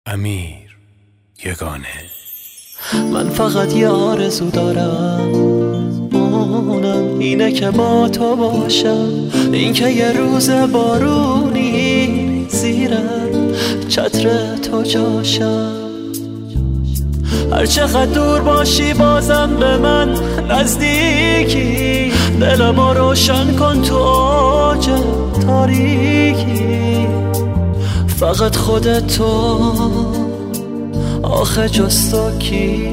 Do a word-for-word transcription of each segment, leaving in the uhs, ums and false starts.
امیر یگانه. من فقط یه آرزو دارم، اونم اینه که با تو باشم، این که یه روز بارونی زیر چتر تو جاشم. هر چقدر دور باشی بازم به من نزدیکی، دلمو روشن کن تو اوج تاریکی. فقط خودت تو آخه جز تو کی؟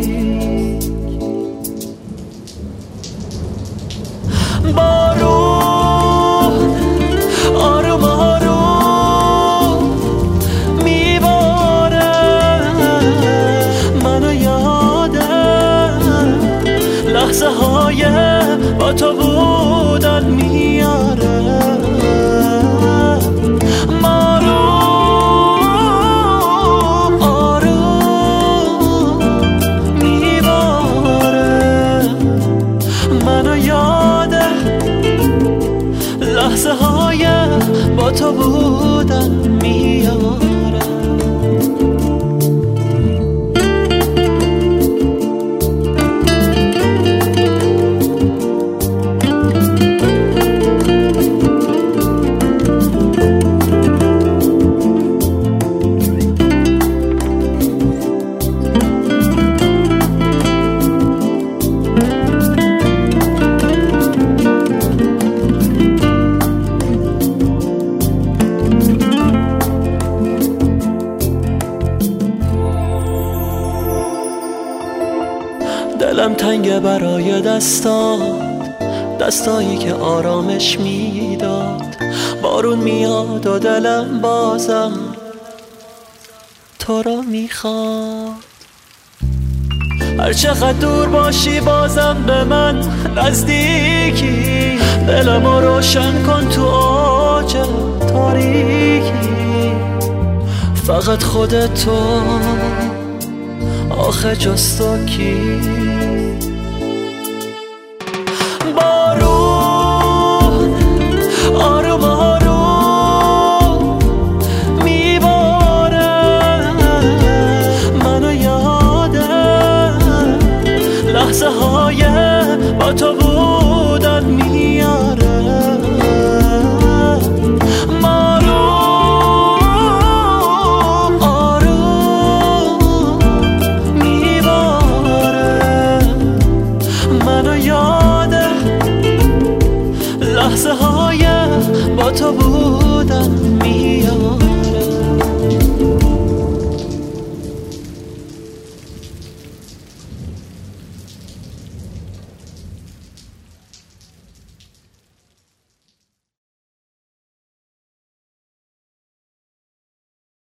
بارون آروم آروم میباره، منو یادم لحظه های با تو بودن میاره. لحظه های با تو بودن میاره. دلم تنگه برای دستات، دستایی که آرامش میداد. بارون میاد و دلم بازم تو را میخواد. هر چقدر دور باشی بازم به من نزدیکی، دلمو روشن کن تو اوج تاریکی. فقط خودت تو آخه جز تو کی؟